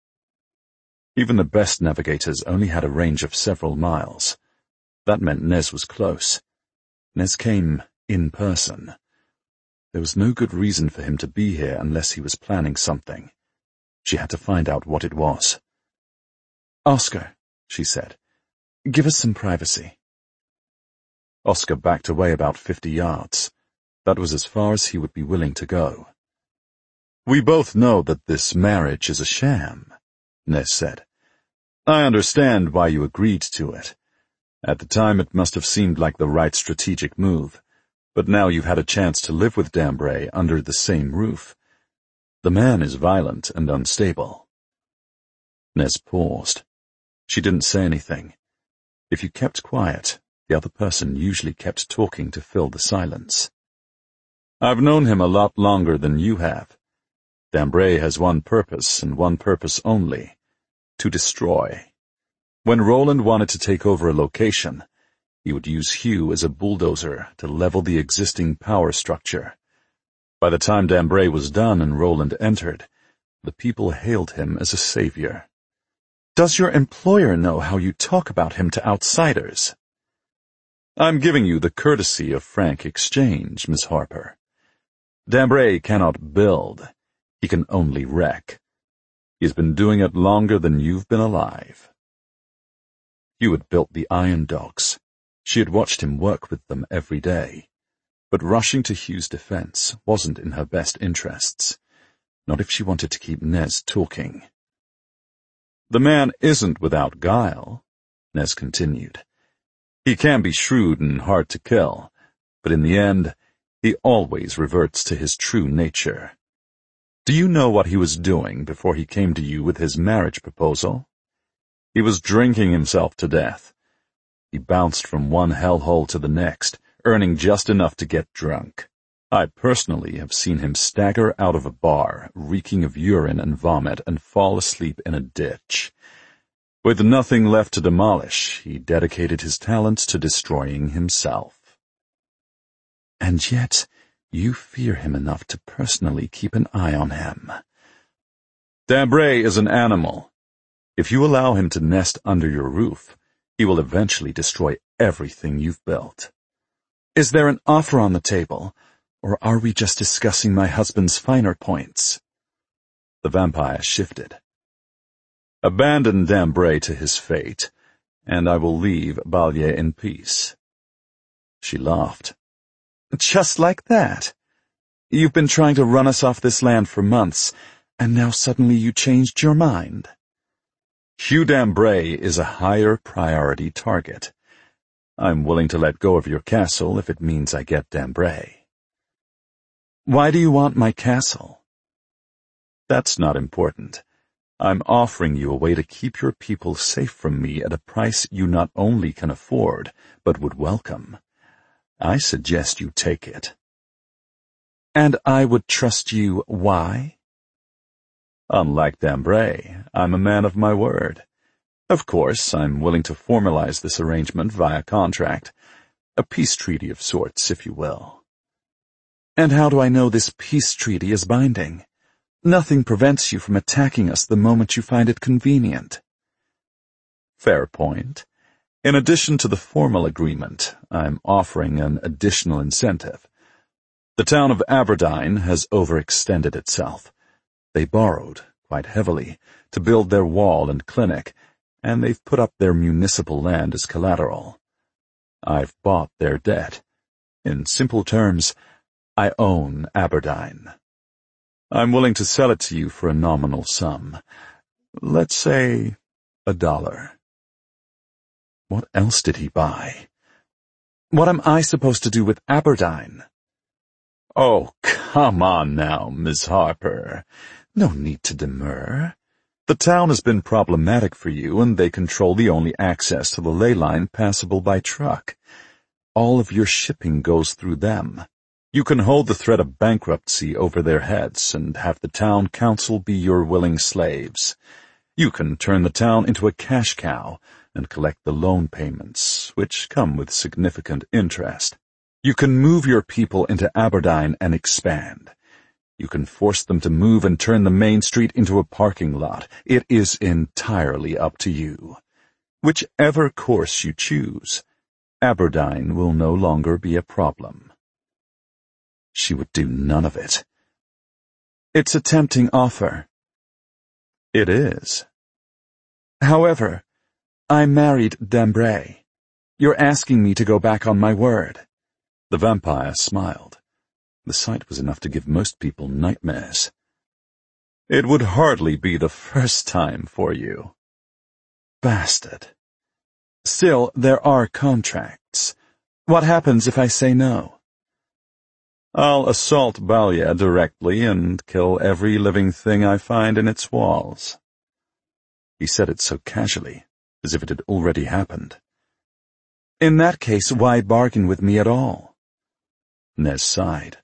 Even the best navigators only had a range of several miles. That meant Nez was close. Nez came in person. There was no good reason for him to be here unless he was planning something. She had to find out what it was. "Oscar," she said, "give us some privacy." Oscar backed away about fifty yards. That was as far as he would be willing to go. "We both know that this marriage is a sham," Nez said. "I understand why you agreed to it. At the time it must have seemed like the right strategic move, but now you've had a chance to live with Dambray under the same roof. The man is violent and unstable." Nez paused. She didn't say anything. If you kept quiet, the other person usually kept talking to fill the silence. "I've known him a lot longer than you have. Dambray has one purpose, and one purpose only, to destroy. When Roland wanted to take over a location, he would use Hugh as a bulldozer to level the existing power structure. By the time Dambray was done and Roland entered, the people hailed him as a savior." "Does your employer know how you talk about him to outsiders?" "I'm giving you the courtesy of frank exchange, Miss Harper. Dambray cannot build. He can only wreck. He's been doing it longer than you've been alive." Hugh had built the iron dogs. She had watched him work with them every day. but rushing to Hugh's defense wasn't in her best interests. Not if she wanted to keep Nez talking. "The man isn't without guile," Nez continued. "He can be shrewd and hard to kill, but in the end, he always reverts to his true nature. Do you know what he was doing before he came to you with his marriage proposal? He was drinking himself to death. He bounced from one hellhole to the next, earning just enough to get drunk. I personally have seen him stagger out of a bar, reeking of urine and vomit, and fall asleep in a ditch. With nothing left to demolish, he dedicated his talents to destroying himself." "And yet, you fear him enough to personally keep an eye on him." "Dambray is an animal. If you allow him to nest under your roof, he will eventually destroy everything you've built." "Is there an offer on the table, or are we just discussing my husband's finer points?" The vampire shifted. "Abandon Dambray to his fate, and I will leave Balye in peace." She laughed. "Just like that? You've been trying to run us off this land for months, and now suddenly you changed your mind?" "Hugh Dambray is a higher priority target. I'm willing to let go of your castle if it means I get Dambray." "Why do you want my castle?" "That's not important. I'm offering you a way to keep your people safe from me at a price you not only can afford, but would welcome. I suggest you take it." "And I would trust you, why?" "Unlike Dambray, I'm a man of my word. Of course, I'm willing to formalize this arrangement via contract, a peace treaty of sorts, if you will." "And how do I know this peace treaty is binding? Nothing prevents you from attacking us the moment you find it convenient." "Fair point. In addition to the formal agreement, I'm offering an additional incentive. The town of Aberdeen has overextended itself. They borrowed, quite heavily, to build their wall and clinic, and they've put up their municipal land as collateral. I've bought their debt. In simple terms, I own Aberdeen. I'm willing to sell it to you for a nominal sum. Let's say a dollar." What else did he buy? "What am I supposed to do with Aberdeen?" "Oh, come on now, Miss Harper. No need to demur. The town has been problematic for you, and they control the only access to the ley line passable by truck. All of your shipping goes through them. You can hold the threat of bankruptcy over their heads and have the town council be your willing slaves. You can turn the town into a cash cow and collect the loan payments, which come with significant interest. You can move your people into Aberdeen and expand. You can force them to move and turn the main street into a parking lot. It is entirely up to you. Whichever course you choose, Aberdeen will no longer be a problem." She would do none of it. "It's a tempting offer." "It is." "However, I married Dambray. You're asking me to go back on my word." The vampire smiled. The sight was enough to give most people nightmares. "It would hardly be the first time for you." Bastard. "Still, there are contracts. What happens if I say no?" "I'll assault Balye directly and kill every living thing I find in its walls." He said it so casually, as if it had already happened. "In that case, why bargain with me at all?" Nez sighed.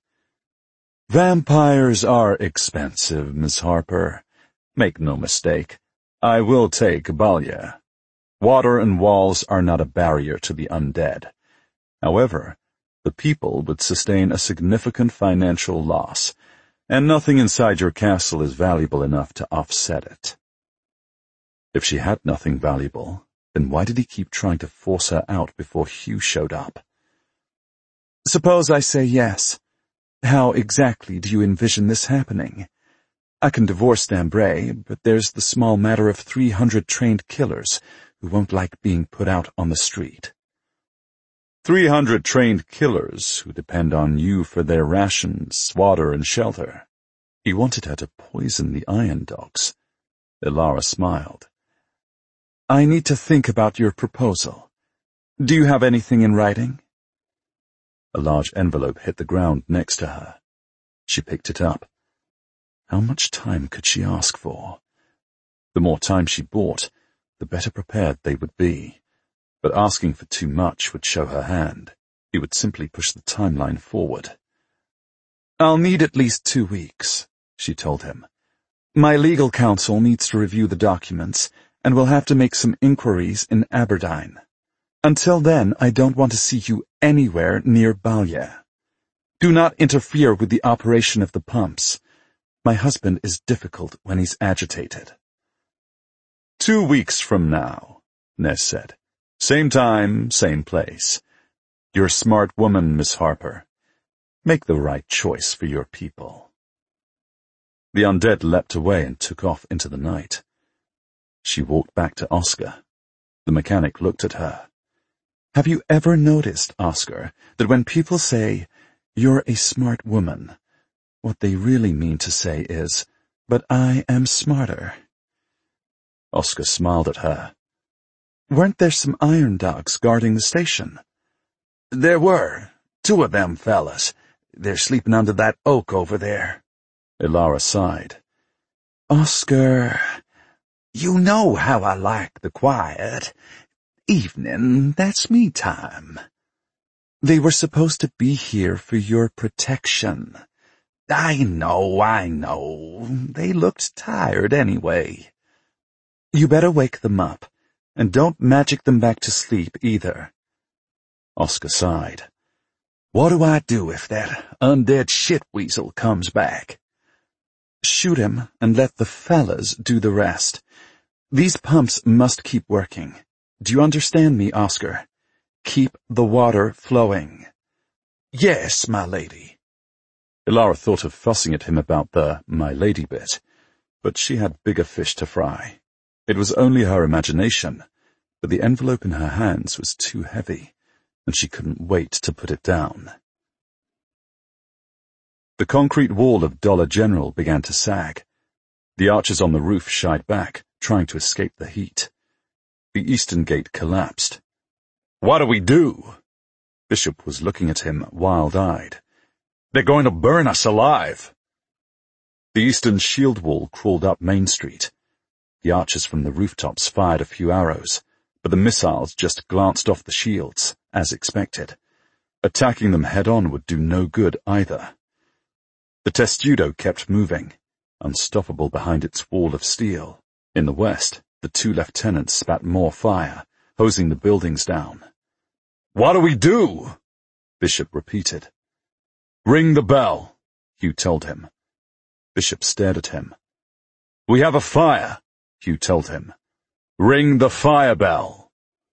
"Vampires are expensive, Miss Harper. Make no mistake, I will take Balye. Water and walls are not a barrier to the undead. However, the people would sustain a significant financial loss, and nothing inside your castle is valuable enough to offset it." If she had nothing valuable, then why did he keep trying to force her out before Hugh showed up? "Suppose I say yes. How exactly do you envision this happening? I can divorce Dambray, but there's the small matter of three hundred trained killers who won't like being put out on the street." Three hundred trained killers who depend on you for their rations, water, and shelter. He wanted her to poison the Iron Dogs. Ilara smiled. I need to think about your proposal. Do you have anything in writing? A large envelope hit the ground next to her. She picked it up. How much time could she ask for? The more time she bought, the better prepared they would be. But asking for too much would show her hand. He would simply push the timeline forward. I'll need at least two weeks, she told him. My legal counsel needs to review the documents, and will have to make some inquiries in Aberdeen. Until then, I don't want to see you anywhere near Balya. Do not interfere with the operation of the pumps. My husband is difficult when he's agitated. Two weeks from now, Ness said. Same time, same place. You're a smart woman, Miss Harper. Make the right choice for your people. The undead leapt away and took off into the night. She walked back to Oscar. The mechanic looked at her. Have you ever noticed, Oscar, that when people say, you're a smart woman, what they really mean to say is, but I am smarter? Oscar smiled at her. Weren't there some Iron Dogs guarding the station? There were. Two of them fellas. They're sleeping under that oak over there. Ilara sighed. Oscar, you know how I like the quiet. Evening, that's me time. They were supposed to be here for your protection. I know, I know. They looked tired anyway. You better wake them up, and don't magic them back to sleep either. Oscar sighed. What do I do if that undead shitweasel comes back? Shoot him and let the fellas do the rest. These pumps must keep working. Do you understand me, Oscar? Keep the water flowing. Yes, my lady. Ilara thought of fussing at him about the my lady bit, but she had bigger fish to fry. It was only her imagination, but the envelope in her hands was too heavy, and she couldn't wait to put it down. The concrete wall of Dollar General began to sag. The arches on the roof shied back, trying to escape the heat. The eastern gate collapsed. What do we do? Bishop was looking at him wild-eyed. They're going to burn us alive. The eastern shield wall crawled up Main Street. The archers from the rooftops fired a few arrows, but the missiles just glanced off the shields, as expected. Attacking them head-on would do no good either. The testudo kept moving, unstoppable behind its wall of steel. In the west, the two lieutenants spat more fire, hosing the buildings down. What do we do? Bishop repeated. Ring the bell, Hugh told him. Bishop stared at him. We have a fire, Hugh told him. Ring the fire bell.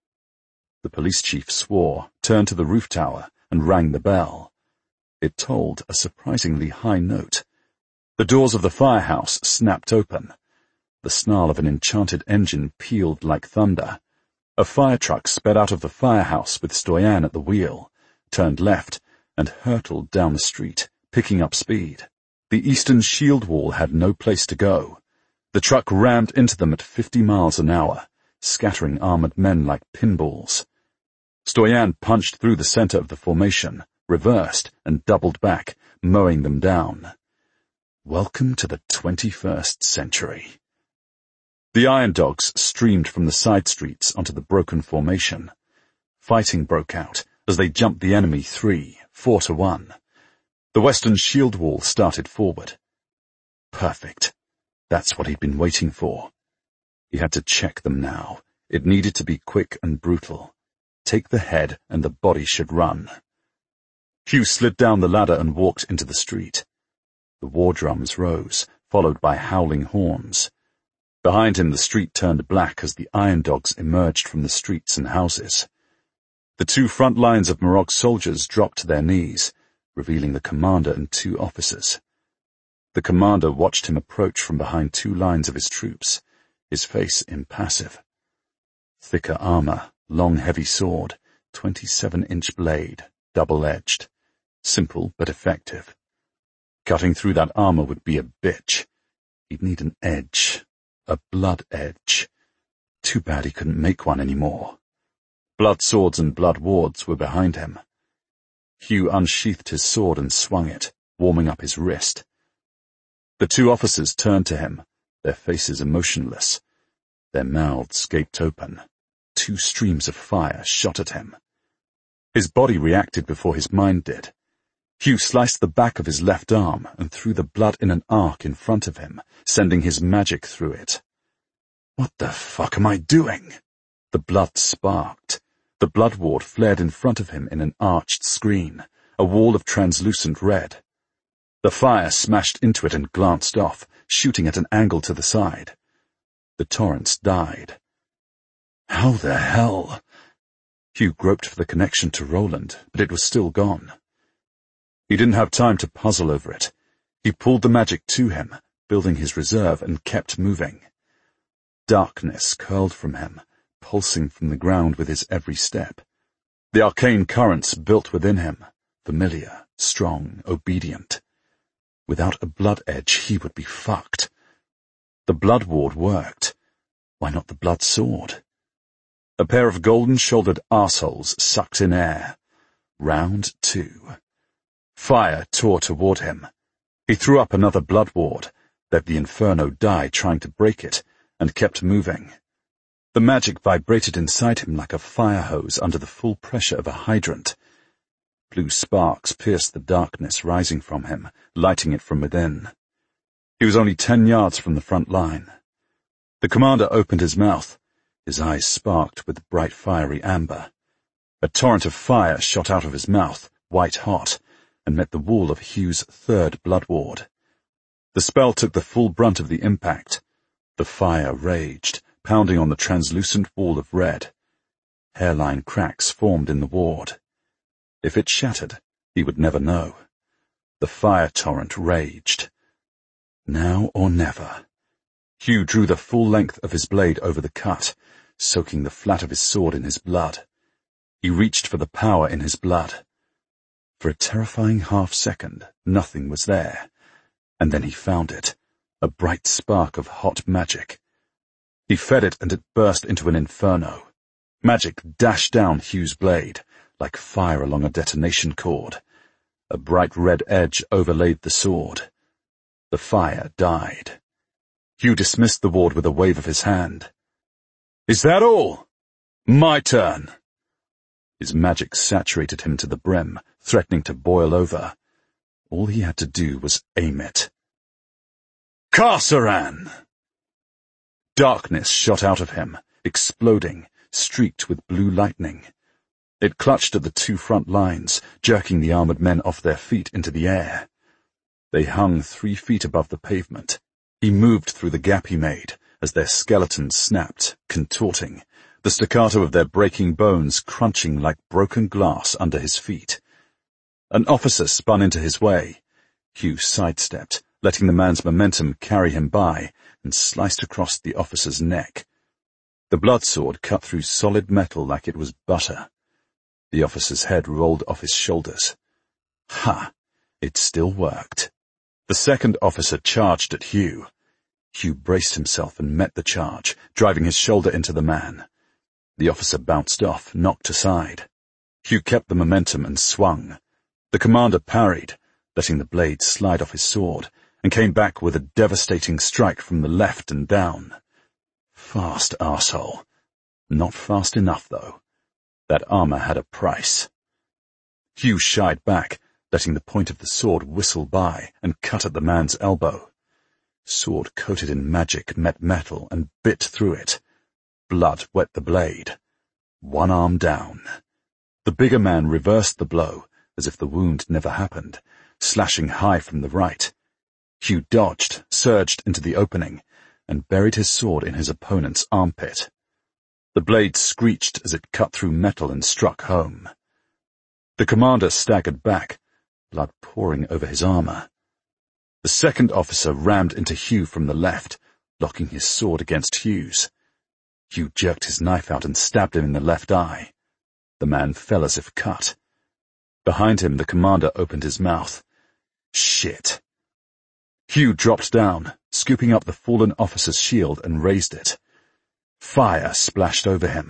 The police chief swore, turned to the roof tower, and rang the bell. It tolled a surprisingly high note. The doors of the firehouse snapped open. The snarl of an enchanted engine pealed like thunder. A fire truck sped out of the firehouse with Stoyan at the wheel, turned left, and hurtled down the street, picking up speed. The eastern shield wall had no place to go. The truck rammed into them at fifty miles an hour, scattering armored men like pinballs. Stoyan punched through the center of the formation, reversed, and doubled back, mowing them down. Welcome to the twenty-first century. The Iron Dogs streamed from the side streets onto the broken formation. Fighting broke out as they jumped the enemy three, four to one. The western shield wall started forward. Perfect. That's what he'd been waiting for. He had to check them now. It needed to be quick and brutal. Take the head and the body should run. Hugh slid down the ladder and walked into the street. The war drums rose, followed by howling horns. Behind him the street turned black as the Iron Dogs emerged from the streets and houses. The two front lines of Morag soldiers dropped to their knees, revealing the commander and two officers. The commander watched him approach from behind two lines of his troops, his face impassive. Thicker armor, long heavy sword, twenty-seven-inch blade, double-edged. Simple but effective. Cutting through that armor would be a bitch. He'd need an edge. A blood edge. Too bad he couldn't make one anymore. Blood swords and blood wards were behind him. Hugh unsheathed his sword and swung it, warming up his wrist. The two officers turned to him, their faces emotionless. Their mouths gaped open. Two streams of fire shot at him. His body reacted before his mind did. Hugh sliced the back of his left arm and threw the blood in an arc in front of him, sending his magic through it. What the fuck am I doing? The blood sparked. The blood ward flared in front of him in an arched screen, a wall of translucent red. The fire smashed into it and glanced off, shooting at an angle to the side. The torrents died. How the hell? Hugh groped for the connection to Roland, but it was still gone. He didn't have time to puzzle over it. He pulled the magic to him, building his reserve, and kept moving. Darkness curled from him, pulsing from the ground with his every step. The arcane currents built within him, familiar, strong, obedient. Without a blood edge, he would be fucked. The blood ward worked. Why not the blood sword? A pair of golden-shouldered arseholes sucked in air. Round two. Fire tore toward him. He threw up another blood ward, let the inferno die trying to break it, and kept moving. The magic vibrated inside him like a fire hose under the full pressure of a hydrant. Blue sparks pierced the darkness rising from him, lighting it from within. He was only ten yards from the front line. The commander opened his mouth. His eyes sparked with bright fiery amber. A torrent of fire shot out of his mouth, white hot, and met the wall of Hugh's third blood ward. The spell took the full brunt of the impact. The fire raged, pounding on the translucent wall of red. Hairline cracks formed in the ward. If it shattered, he would never know. The fire torrent raged. Now or never. Hugh drew the full length of his blade over the cut, soaking the flat of his sword in his blood. He reached for the power in his blood. For a terrifying half-second, nothing was there. And then he found it, a bright spark of hot magic. He fed it and it burst into an inferno. Magic dashed down Hugh's blade, like fire along a detonation cord. A bright red edge overlaid the sword. The fire died. Hugh dismissed the ward with a wave of his hand. Is that all? My turn. His magic saturated him to the brim, threatening to boil over. All he had to do was aim it. Carceran! Darkness shot out of him, exploding, streaked with blue lightning. It clutched at the two front lines, jerking the armored men off their feet into the air. They hung three feet above the pavement. He moved through the gap he made, as their skeletons snapped, contorting, the staccato of their breaking bones crunching like broken glass under his feet. An officer spun into his way. Hugh sidestepped, letting the man's momentum carry him by, and sliced across the officer's neck. The blood sword cut through solid metal like it was butter. The officer's head rolled off his shoulders. Ha! It still worked. The second officer charged at Hugh. Hugh braced himself and met the charge, driving his shoulder into the man. The officer bounced off, knocked aside. Hugh kept the momentum and swung. The commander parried, letting the blade slide off his sword, and came back with a devastating strike from the left and down. Fast arsehole. Not fast enough, though. That armor had a price. Hugh shied back, letting the point of the sword whistle by and cut at the man's elbow. Sword coated in magic met metal and bit through it. Blood wet the blade. One arm down. The bigger man reversed the blow, as if the wound never happened, slashing high from the right. Hugh dodged, surged into the opening, and buried his sword in his opponent's armpit. The blade screeched as it cut through metal and struck home. The commander staggered back, blood pouring over his armor. The second officer rammed into Hugh from the left, locking his sword against Hugh's. Hugh jerked his knife out and stabbed him in the left eye. The man fell as if cut. Behind him, the commander opened his mouth. Shit. Hugh dropped down, scooping up the fallen officer's shield and raised it. Fire splashed over him.